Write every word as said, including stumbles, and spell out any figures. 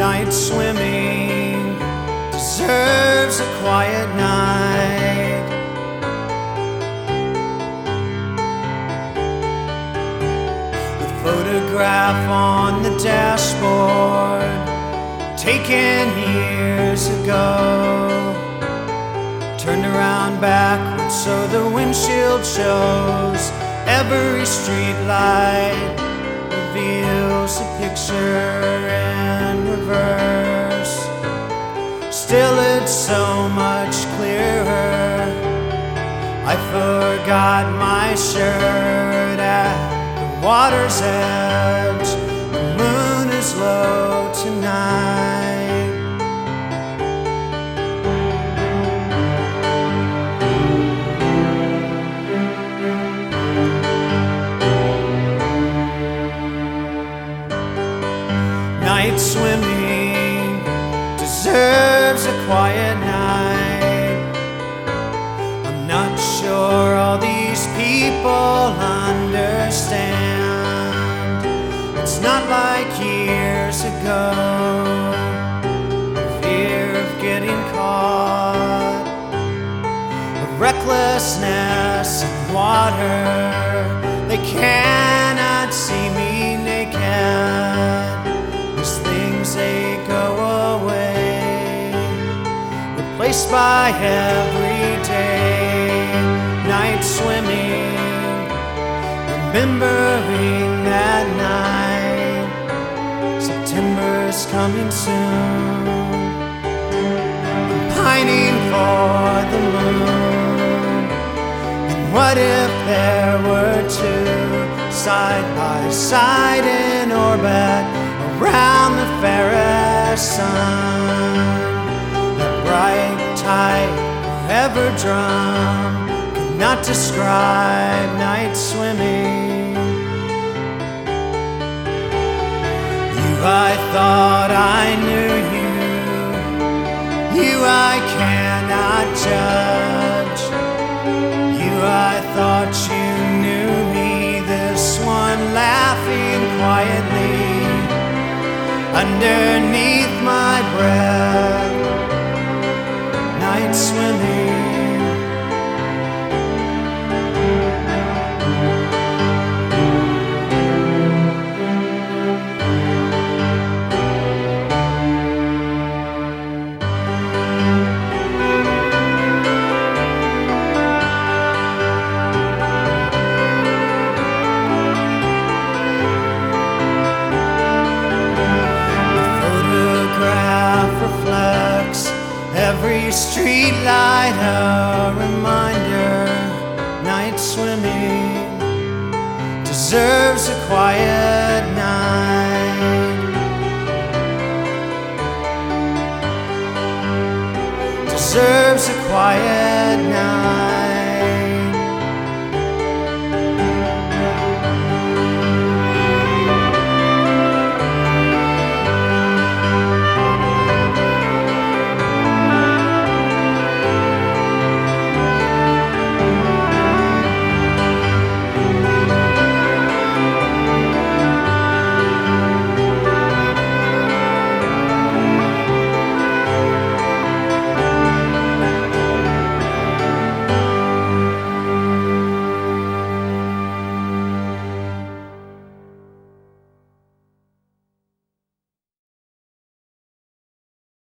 Night swimming deserves a quiet night. The photograph on the dashboard, taken years ago, turned around backwards so the windshield shows. Every street light reveals a picture in reverse. Still it's so much clearer. I forgot my shirt at the water's edge. The moon is low tonight. Night swimming deserves a quiet night. I'm not sure all these people understand. It's not like years ago, the fear of getting caught, of recklessness in water. They cannot see me naked. They go away, replaced by everyday night swimming, remembering that night. September's coming soon. I'm pining for the moon. And what if there were two side by side in orbit around the fairest sun? That bright, tight, forever drum cannot describe night swimming. You, I thought I knew you. You, I cannot judge. You, I thought you knew me. This one laughing quietly underneath my breath. Night swimming. Every street light a reminder. Night swimming deserves a quiet night. Deserves a quiet night.